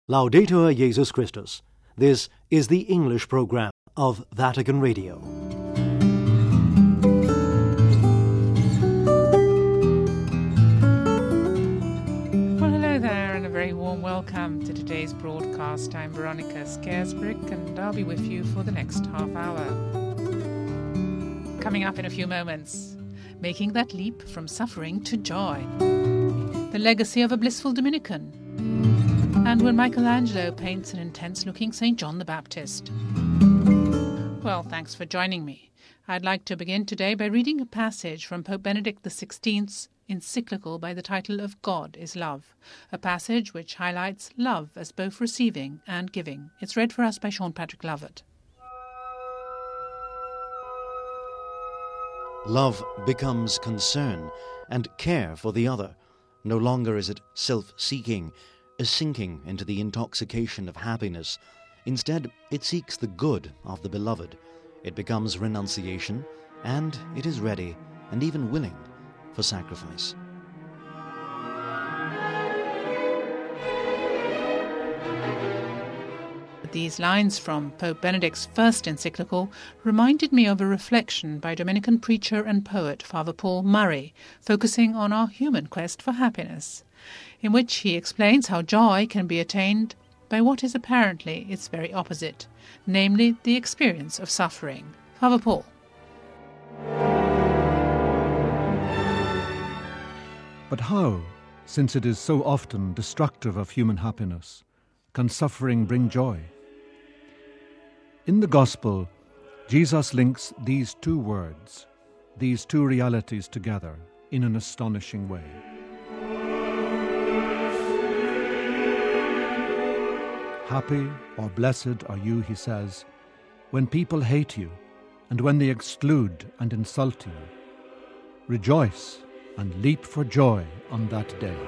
Laudetur Jesus Christus. This is the English program of Vatican Radio. Well, hello there, and a very warm welcome to today's broadcast. I'm Veronica Scaresbrick, and I'll be with you for the next half hour. Coming up in a few moments, making that leap from suffering to joy. The legacy of a blissful Dominican. And when Michelangelo paints an intense-looking St. John the Baptist. Well, thanks for joining me. I'd like to begin today by reading a passage from Pope Benedict XVI's encyclical by the title of God is Love, a passage which highlights love as both receiving and giving. It's read for us by Sean Patrick Lovett. Love becomes concern and care for the other. No longer is it self-seeking, a sinking into the intoxication of happiness. Instead, it seeks the good of the beloved. It becomes renunciation, and it is ready and even willing for sacrifice. These lines from Pope Benedict's first encyclical reminded me of a reflection by Dominican preacher and poet Father Paul Murray, focusing on our human quest for happiness, in which he explains how joy can be attained by what is apparently its very opposite, namely the experience of suffering. Father Paul. But how, since it is so often destructive of human happiness, can suffering bring joy? In the Gospel, Jesus links these two words, these two realities together in an astonishing way. Happy or blessed are you, he says, when people hate you and when they exclude and insult you. Rejoice and leap for joy on that day.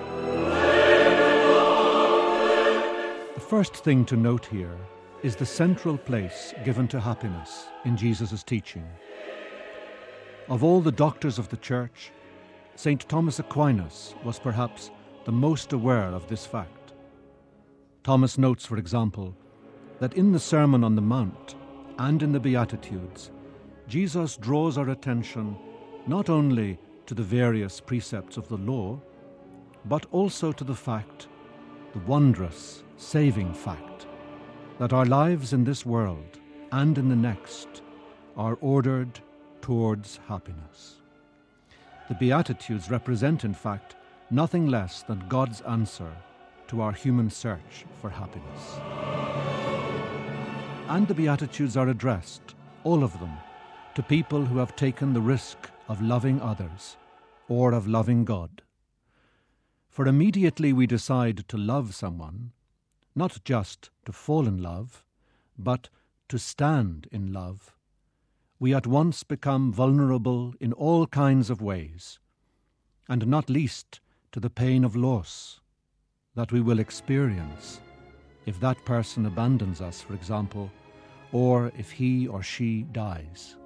The first thing to note here is the central place given to happiness in Jesus' teaching. Of all the doctors of the Church, St. Thomas Aquinas was perhaps the most aware of this fact. Thomas notes, for example, that in the Sermon on the Mount and in the Beatitudes, Jesus draws our attention not only to the various precepts of the law, but also to the fact, the wondrous, saving fact, that our lives in this world and in the next are ordered towards happiness. The Beatitudes represent, in fact, nothing less than God's answer to our human search for happiness. And the Beatitudes are addressed, all of them, to people who have taken the risk of loving others or of loving God. For immediately we decide to love someone, not just to fall in love, but to stand in love, we at once become vulnerable in all kinds of ways, and not least to the pain of loss that we will experience if that person abandons us, for example, or if he or she dies.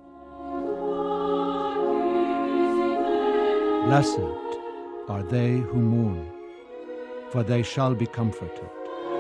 Blessed are they who mourn, for they shall be comforted.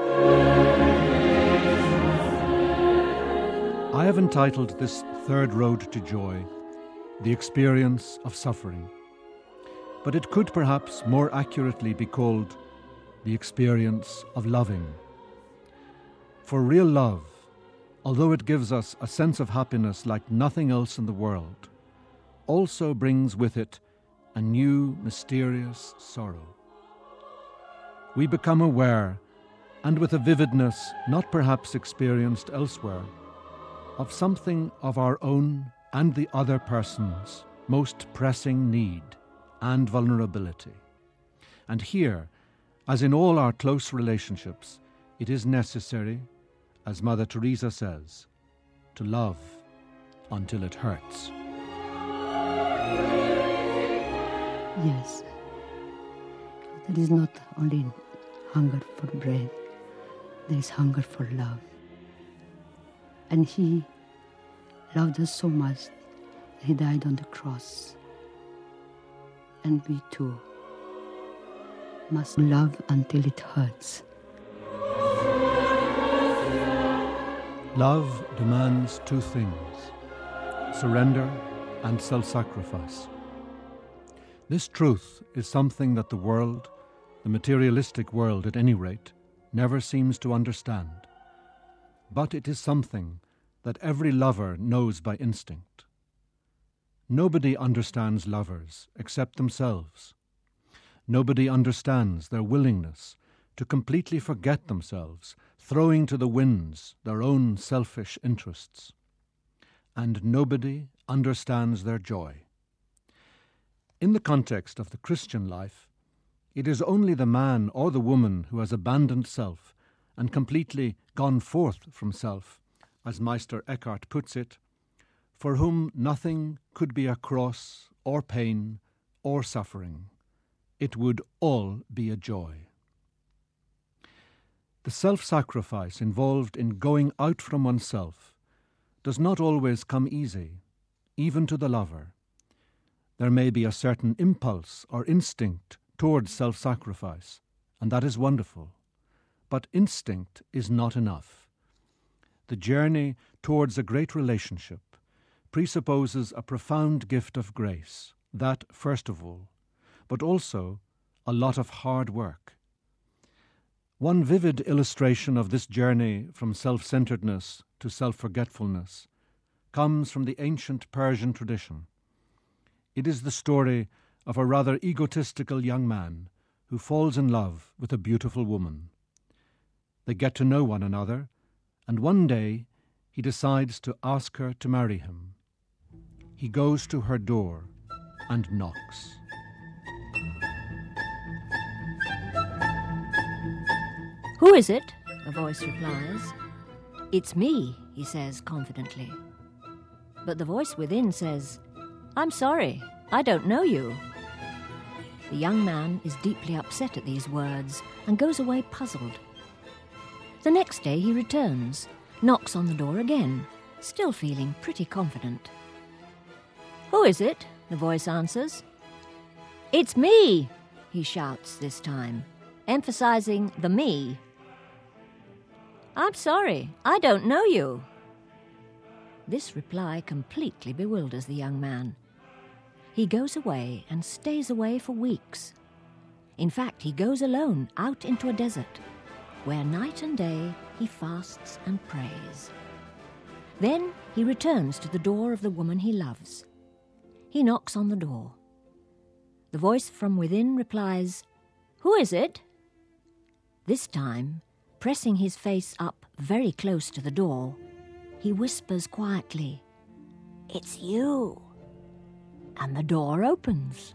I have entitled this third road to joy, The Experience of Suffering, but it could perhaps more accurately be called the experience of loving. For real love, although it gives us a sense of happiness like nothing else in the world, also brings with it a new, mysterious sorrow. We become aware, and with a vividness not perhaps experienced elsewhere, of something of our own and the other person's most pressing need and vulnerability. And here, as in all our close relationships, it is necessary, as Mother Teresa says, to love until it hurts. Yes, there is not only hunger for bread, there is hunger for love. And he loved us so much that he died on the cross. And we too must love until it hurts. Love demands two things: surrender and self-sacrifice. This truth is something that the world, the materialistic world at any rate, never seems to understand. But it is something that every lover knows by instinct. Nobody understands lovers except themselves. Nobody understands their willingness to completely forget themselves, throwing to the winds their own selfish interests. And nobody understands their joy. In the context of the Christian life, it is only the man or the woman who has abandoned self and completely gone forth from self, as Meister Eckhart puts it, for whom nothing could be a cross or pain or suffering. It would all be a joy. The self-sacrifice involved in going out from oneself does not always come easy, even to the lover. There may be a certain impulse or instinct towards self-sacrifice, and that is wonderful. But instinct is not enough. The journey towards a great relationship presupposes a profound gift of grace, that first of all, but also a lot of hard work. One vivid illustration of this journey from self-centeredness to self-forgetfulness comes from the ancient Persian tradition. It is the story of a rather egotistical young man who falls in love with a beautiful woman. They get to know one another, and one day he decides to ask her to marry him. He goes to her door and knocks. "Who is it?" a voice replies. "It's me," he says confidently. But the voice within says, "I'm sorry, I don't know you." The young man is deeply upset at these words and goes away puzzled. The next day he returns, knocks on the door again, still feeling pretty confident. "Who is it?" the voice answers. "It's me," he shouts this time, emphasizing the me. "I'm sorry, I don't know you." This reply completely bewilders the young man. He goes away and stays away for weeks. In fact, he goes alone out into a desert, where night and day he fasts and prays. Then he returns to the door of the woman he loves. He knocks on the door. The voice from within replies, "Who is it?" This time, pressing his face up very close to the door, he whispers quietly, "It's you." And the door opens.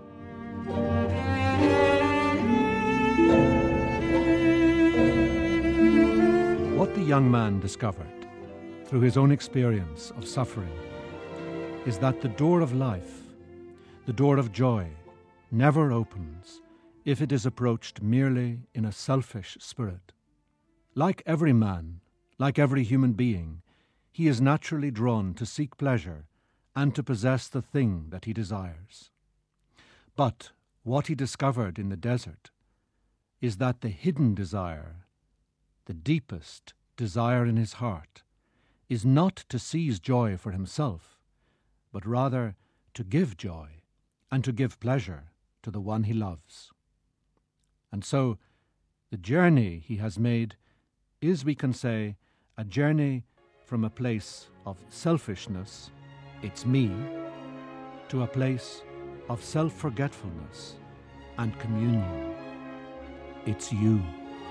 What the young man discovered through his own experience of suffering is that the door of life, the door of joy, never opens if it is approached merely in a selfish spirit. Like every man, like every human being, he is naturally drawn to seek pleasure and to possess the thing that he desires. But what he discovered in the desert is that the hidden desire, the deepest desire in his heart, is not to seize joy for himself, but rather to give joy and to give pleasure to the one he loves. And so the journey he has made is, we can say, a journey from a place of selfishness, it's me, to a place of self-forgetfulness and communion, it's you.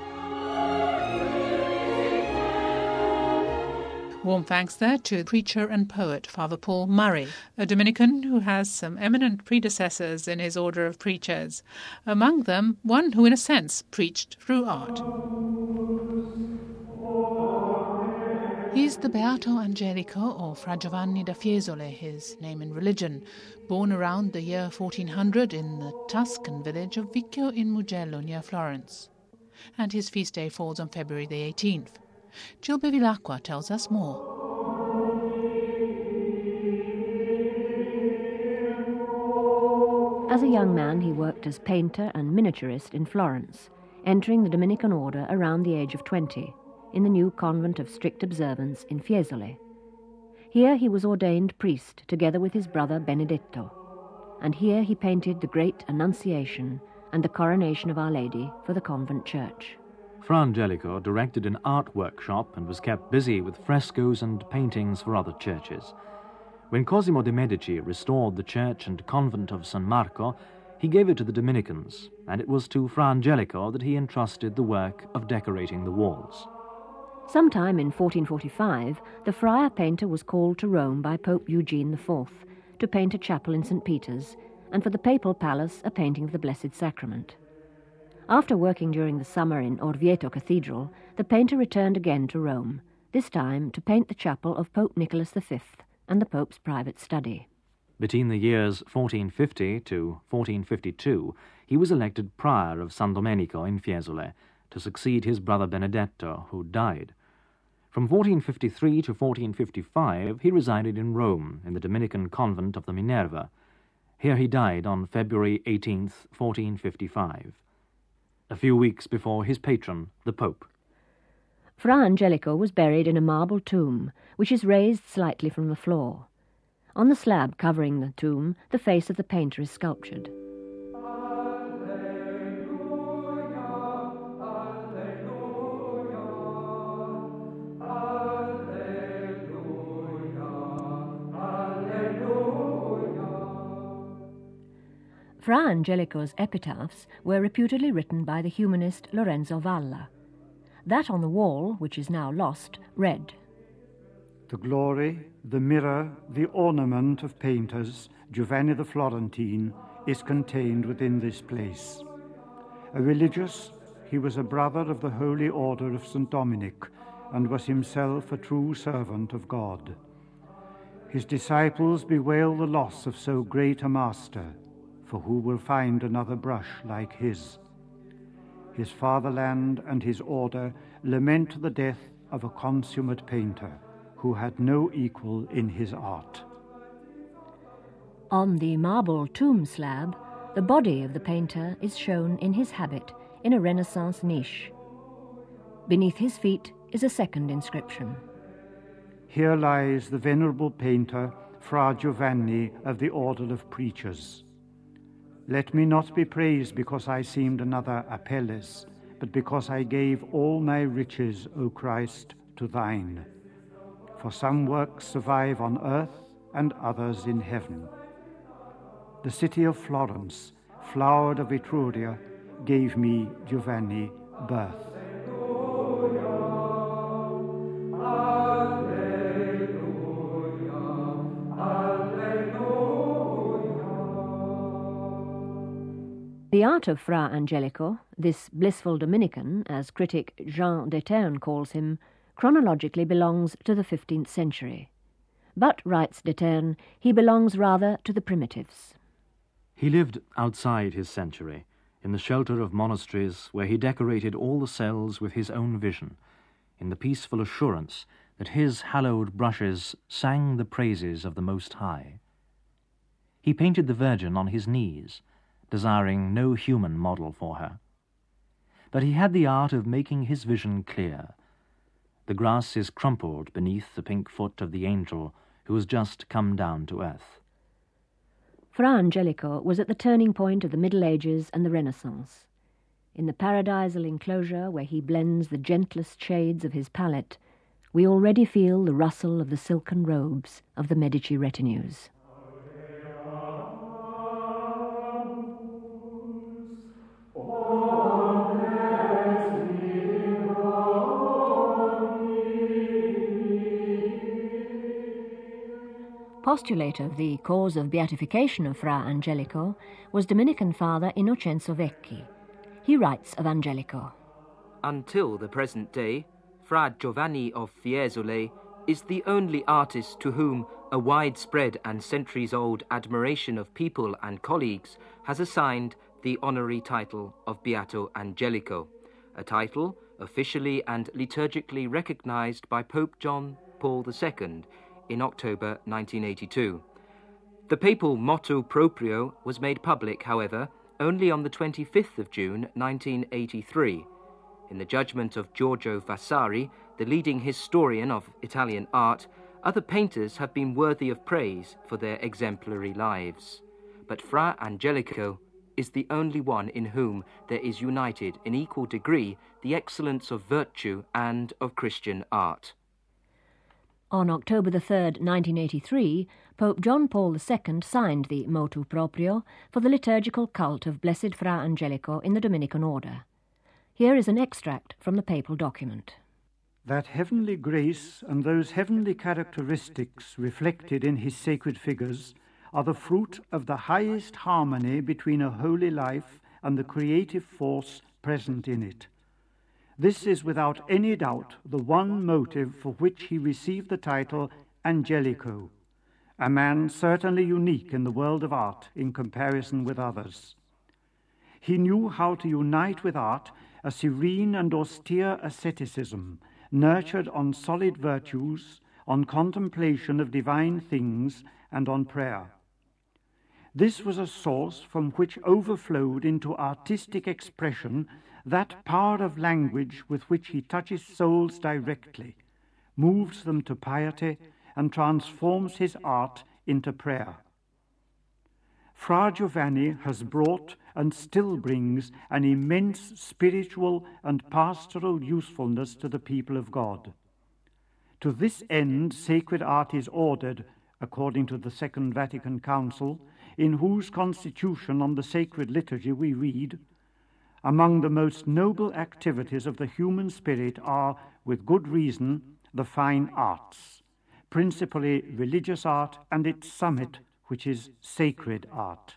Warm thanks there to preacher and poet Father Paul Murray, a Dominican who has some eminent predecessors in his order of preachers, among them one who in a sense preached through art. He's the Beato Angelico, or Fra Giovanni da Fiesole, his name in religion, born around the year 1400 in the Tuscan village of Vicchio in Mugello near Florence. And his feast day falls on February the 18th. Jill Bevilacqua tells us more. As a young man, he worked as painter and miniaturist in Florence, entering the Dominican order around the age of 20. in the new convent of strict observance in Fiesole. Here he was ordained priest together with his brother Benedetto, and here he painted the great Annunciation and the coronation of Our Lady for the convent church. Fra Angelico directed an art workshop and was kept busy with frescoes and paintings for other churches. When Cosimo de' Medici restored the church and convent of San Marco, he gave it to the Dominicans, and it was to Fra Angelico that he entrusted the work of decorating the walls. Sometime in 1445, the friar painter was called to Rome by Pope Eugene IV to paint a chapel in St. Peter's, and for the papal palace a painting of the Blessed Sacrament. After working during the summer in Orvieto Cathedral, the painter returned again to Rome, this time to paint the chapel of Pope Nicholas V and the Pope's private study. Between the years 1450 to 1452, he was elected prior of San Domenico in Fiesole to succeed his brother Benedetto, who died. From 1453 to 1455, he resided in Rome in the Dominican convent of the Minerva. Here he died on February 18th, 1455. A few weeks before his patron, the Pope. Fra Angelico was buried in a marble tomb, which is raised slightly from the floor. On the slab covering the tomb, the face of the painter is sculptured. Fra Angelico's epitaphs were reputedly written by the humanist Lorenzo Valla. That on the wall, which is now lost, read, "The glory, the mirror, the ornament of painters, Giovanni the Florentine, is contained within this place. A religious, he was a brother of the Holy Order of St. Dominic, and was himself a true servant of God. His disciples bewail the loss of so great a master, for who will find another brush like his? His fatherland and his order lament the death of a consummate painter, who had no equal in his art." On the marble tomb slab, the body of the painter is shown in his habit in a Renaissance niche. Beneath his feet is a second inscription. "Here lies the venerable painter, Fra Giovanni of the Order of Preachers. Let me not be praised because I seemed another Apelles, but because I gave all my riches, O Christ, to thine. For some works survive on earth and others in heaven. The city of Florence, flowered of Etruria, gave me, Giovanni, birth." The art of Fra Angelico, this blissful Dominican, as critic Jean Déterne calls him, chronologically belongs to the 15th century. But, writes Déterne, he belongs rather to the primitives. He lived outside his century, in the shelter of monasteries where he decorated all the cells with his own vision, in the peaceful assurance that his hallowed brushes sang the praises of the Most High. He painted the Virgin on his knees, desiring no human model for her. But he had the art of making his vision clear. The grass is crumpled beneath the pink foot of the angel who has just come down to earth. Fra Angelico was at the turning point of the Middle Ages and the Renaissance. In the paradisal enclosure where he blends the gentlest shades of his palette, we already feel the rustle of the silken robes of the Medici retinues. Postulator of the cause of beatification of Fra Angelico was Dominican Father Innocenzo Vecchi. He writes of Angelico, "Until the present day, Fra Giovanni of Fiesole is the only artist to whom a widespread and centuries-old admiration of people and colleagues has assigned the honorary title of Beato Angelico, a title officially and liturgically recognized by Pope John Paul II in October 1982. The papal motto proprio was made public, however, only on the 25th of June 1983. In the judgment of Giorgio Vasari, the leading historian of Italian art, other painters have been worthy of praise for their exemplary lives. But Fra Angelico is the only one in whom there is united in equal degree the excellence of virtue and of Christian art. On October the 3rd, 1983, Pope John Paul II signed the motu proprio for the liturgical cult of Blessed Fra Angelico in the Dominican order. Here is an extract from the papal document. That heavenly grace and those heavenly characteristics reflected in his sacred figures are the fruit of the highest harmony between a holy life and the creative force present in it. This is without any doubt the one motive for which he received the title Angelico, a man certainly unique in the world of art in comparison with others. He knew how to unite with art a serene and austere asceticism, nurtured on solid virtues, on contemplation of divine things, and on prayer. This was a source from which overflowed into artistic expression that power of language with which he touches souls directly, moves them to piety, and transforms his art into prayer. Fra Giovanni has brought and still brings an immense spiritual and pastoral usefulness to the people of God. To this end, sacred art is ordered, according to the Second Vatican Council, in whose constitution on the sacred liturgy we read, "Among the most noble activities of the human spirit are, with good reason, the fine arts, principally religious art and its summit, which is sacred art."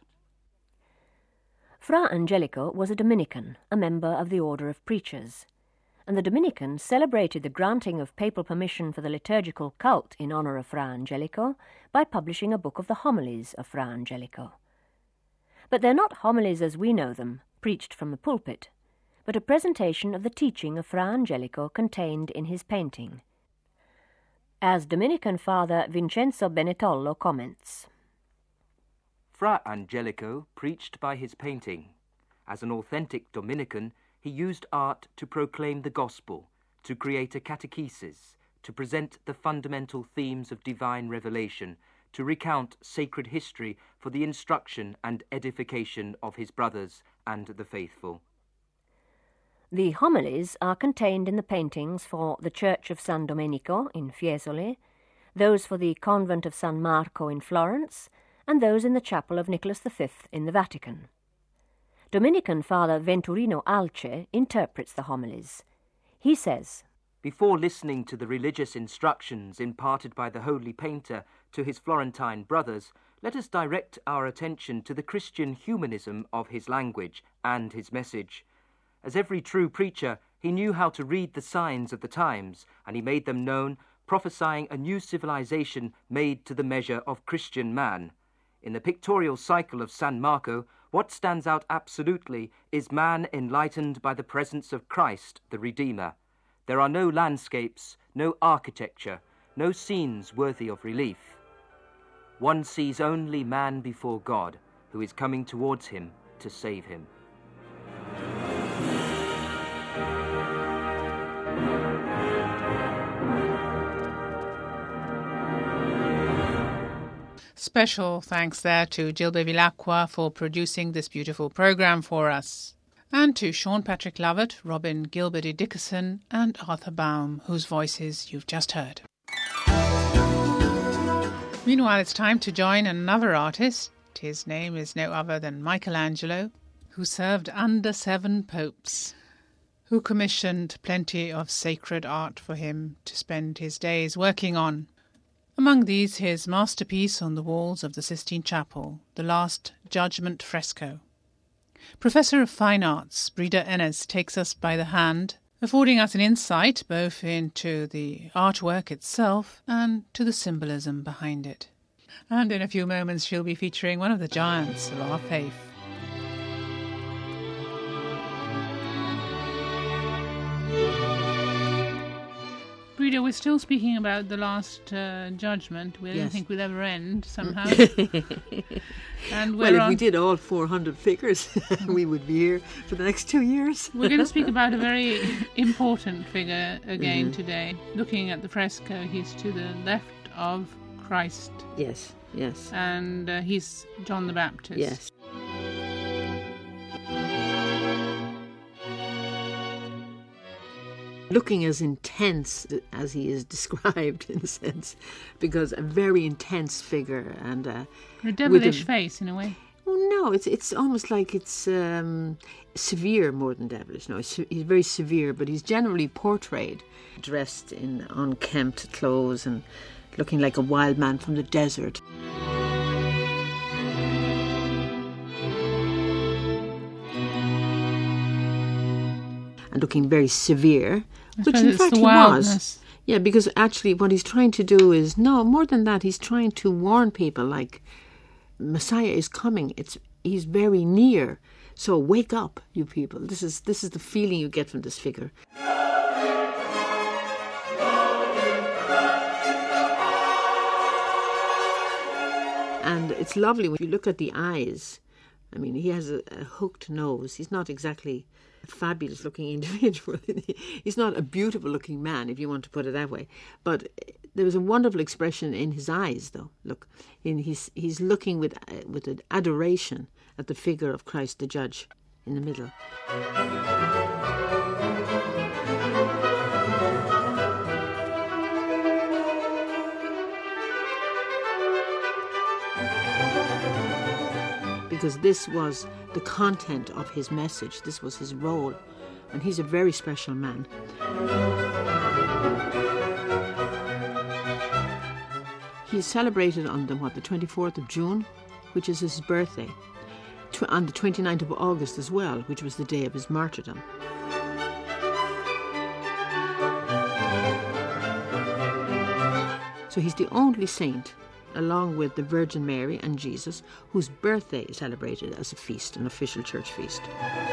Fra Angelico was a Dominican, a member of the Order of Preachers, and the Dominicans celebrated the granting of papal permission for the liturgical cult in honour of Fra Angelico by publishing a book of the homilies of Fra Angelico. But they're not homilies as we know them, preached from the pulpit, but a presentation of the teaching of Fra Angelico contained in his painting. As Dominican Father Vincenzo Benetollo comments, Fra Angelico preached by his painting. As an authentic Dominican, he used art to proclaim the gospel, to create a catechesis, to present the fundamental themes of divine revelation, to recount sacred history for the instruction and edification of his brothers and the faithful. The homilies are contained in the paintings for the Church of San Domenico in Fiesole, those for the Convent of San Marco in Florence, and those in the Chapel of Nicholas V in the Vatican. Dominican Father Venturino Alce interprets the homilies. He says, Before listening to the religious instructions imparted by the holy painter to his Florentine brothers, let us direct our attention to the Christian humanism of his language and his message. As every true preacher, he knew how to read the signs of the times, and he made them known, prophesying a new civilization made to the measure of Christian man. In the pictorial cycle of San Marco, what stands out absolutely is man enlightened by the presence of Christ, the Redeemer. There are no landscapes, no architecture, no scenes worthy of relief. One sees only man before God, who is coming towards him to save him. Special thanks there to Jill Bevilacqua for producing this beautiful programme for us, and to Sean Patrick Lovett, Robin Gilberty Dickerson and Arthur Baum, whose voices you've just heard. Meanwhile, it's time to join another artist. His name is no other than Michelangelo, who served under 7 popes, who commissioned plenty of sacred art for him to spend his days working on. Among these, his masterpiece on the walls of the Sistine Chapel, the Last Judgment fresco. Professor of Fine Arts, Breda Ennis, takes us by the hand, affording us an insight both into the artwork itself and to the symbolism behind it. And in a few moments she'll be featuring one of the giants of our faith. Breda Rita, we're still speaking about the Last Judgment. We didn't think we'd ever end, somehow. And well, if we did all 400 figures, we would be here for the next 2 years. We're going to speak about a very important figure again today. Looking at the fresco, he's to the left of Christ. Yes, yes. And he's John the Baptist. Yes. Looking as intense as he is described, in a sense, because a very intense figure and a devilish face, in a way. No, it's almost like it's severe more than devilish. No, he's very severe, but he's generally portrayed dressed in unkempt clothes and looking like a wild man from the desert. And looking very severe, which in fact he was. Yeah, because actually what he's trying to do is, no, more than that, he's trying to warn people, like, Messiah is coming. He's very near. So wake up, you people. This is the feeling you get from this figure. And it's lovely when you look at the eyes. I mean, he has a hooked nose. He's not exactly a fabulous looking individual. He's not a beautiful looking man, if you want to put it that way. But there was a wonderful expression in his eyes, though. Look, he's looking with an adoration at the figure of Christ the Judge in the middle. Because this was the content of his message. This was his role. And he's a very special man. He's celebrated on the 24th of June, which is his birthday. On the 29th of August as well, which was the day of his martyrdom. So he's the only saint, along with the Virgin Mary and Jesus, whose birthday is celebrated as a feast, an official church feast.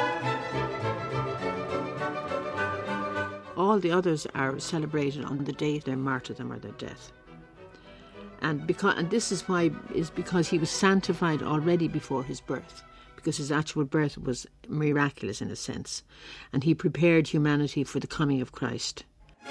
All the others are celebrated on the day of their martyrdom or their death. And this is because he was sanctified already before his birth, because his actual birth was miraculous in a sense, and he prepared humanity for the coming of Christ.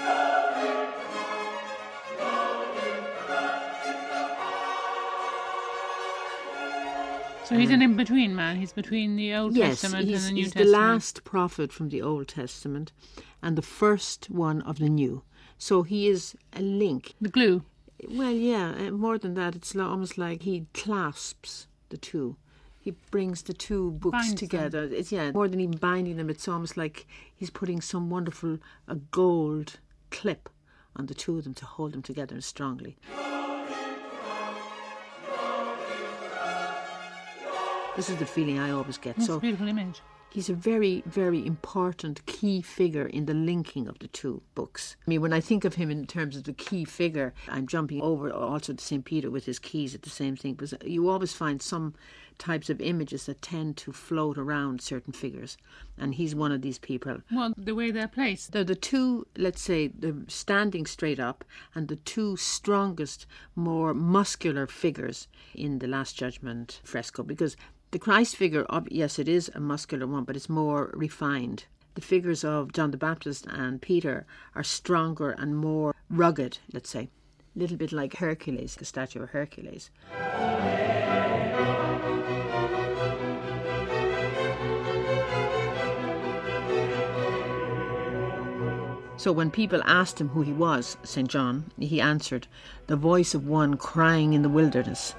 So he's an in-between man. He's between the Old Testament and the New Testament. He's the last prophet from the Old Testament and the first one of the New. So he is a link. The glue. Well, yeah, more than that, it's almost like he clasps the two. He brings the two books together. It's more than even binding them. It's almost like he's putting some wonderful gold clip on the two of them to hold them together strongly. This is the feeling I always get. That's a beautiful image. He's a very, very important key figure in the linking of the two books. I mean, when I think of him in terms of the key figure, I'm jumping over also to St. Peter with his keys at the same thing, because you always find some types of images that tend to float around certain figures, and he's one of these people. Well, the way they're placed. They're the two, let's say, they're standing straight up, and the two strongest, more muscular figures in the Last Judgment fresco, because the Christ figure, yes, it is a muscular one, but it's more refined. The figures of John the Baptist and Peter are stronger and more rugged, let's say. A little bit like Hercules, the statue of Hercules. So when people asked him who he was, St. John, he answered, "The voice of one crying in the wilderness."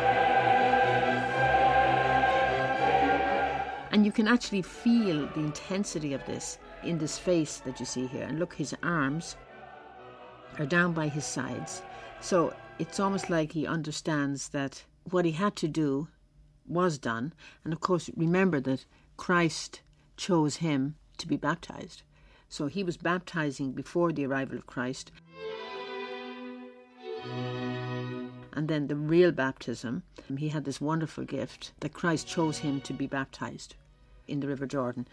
And you can actually feel the intensity of this in this face that you see here. And look, his arms are down by his sides. So it's almost like he understands that what he had to do was done. And of course, remember that Christ chose him to be baptized. So he was baptizing before the arrival of Christ. And then the real baptism, he had this wonderful gift that Christ chose him to be baptized in the River Jordan.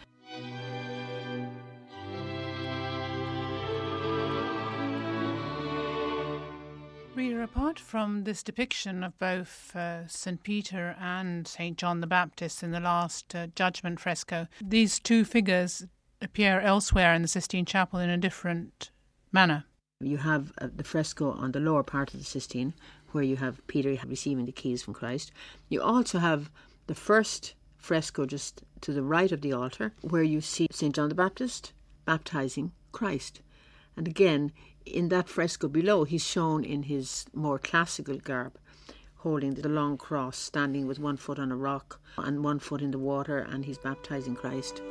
Rita, apart from this depiction of both St. Peter and St. John the Baptist in the Last Judgment fresco, these two figures appear elsewhere in the Sistine Chapel in a different manner. You have the fresco on the lower part of the Sistine, where you have Peter receiving the keys from Christ. You also have the first fresco just to the right of the altar, where you see St. John the Baptist baptizing Christ. And again, in that fresco below, he's shown in his more classical garb, holding the long cross, standing with one foot on a rock and one foot in the water, and he's baptizing Christ.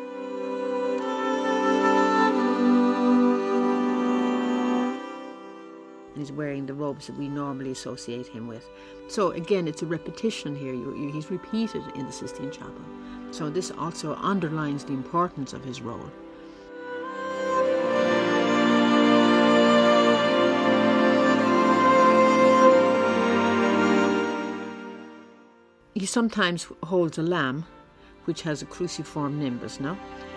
He's wearing the robes that we normally associate him with. So again, it's a repetition here. He's repeated in the Sistine Chapel. So this also underlines the importance of his role. He sometimes holds a lamb, which has a cruciform nimbus, no?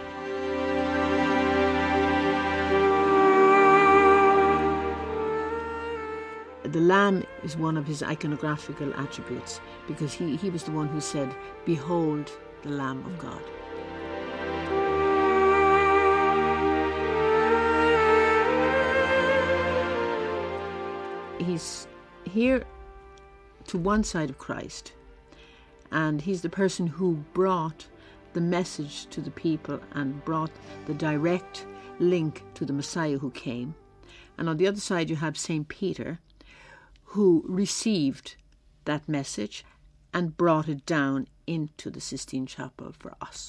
The lamb is one of his iconographical attributes, because he was the one who said, "Behold the Lamb of God." He's here to one side of Christ, and he's the person who brought the message to the people and brought the direct link to the Messiah who came. And on the other side you have St. Peter, who received that message and brought it down into the Sistine Chapel for us.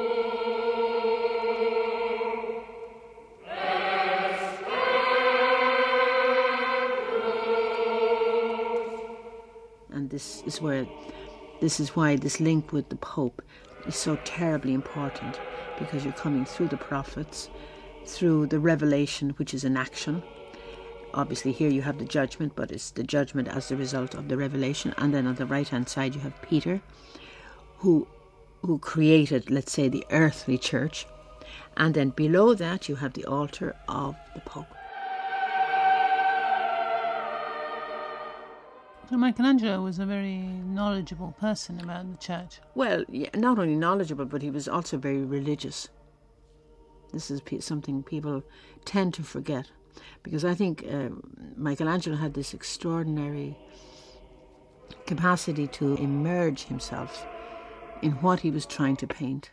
And this is why this link with the Pope is so terribly important, because you're coming through the prophets, through the revelation, which is an action. Obviously here you have the judgment, but it's the judgment as the result of the revelation. And then on the right-hand side you have Peter, who created, let's say, the earthly church. And then below that you have the altar of the Pope. So Michelangelo was a very knowledgeable person about the church. Well, yeah, not only knowledgeable, but he was also very religious. This is something people tend to forget. Because I think Michelangelo had this extraordinary capacity to immerse himself in what he was trying to paint.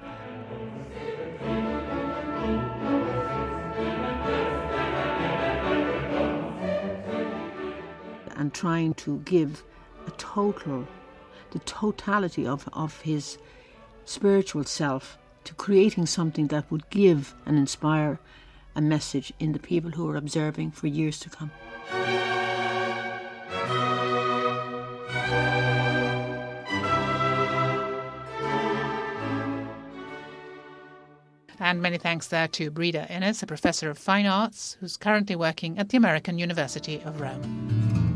And trying to give the totality of his spiritual self to creating something that would give and inspire a message in the people who are observing for years to come. And many thanks there to Breda Innes, a professor of fine arts who's currently working at the American University of Rome.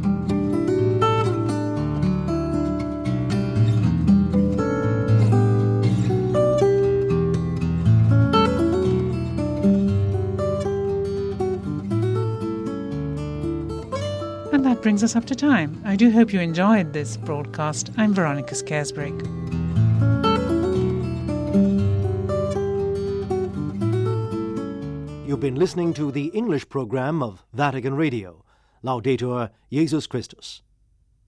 And that brings us up to time. I do hope you enjoyed this broadcast. I'm Veronica Scaresbrig. You've been listening to the English program of Vatican Radio. Laudetur Jesus Christus.